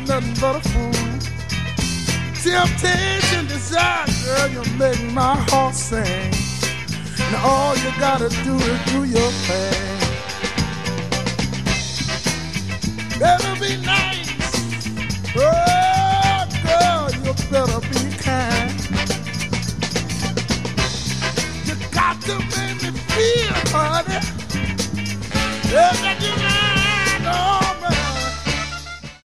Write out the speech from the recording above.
nothing but a fool. Temptation, desire, girl, you make my heart sing. Now all you gotta do is do your thing. Better be nice. Oh, girl, you better be kind. You got to make me feel, honey. Yeah, that you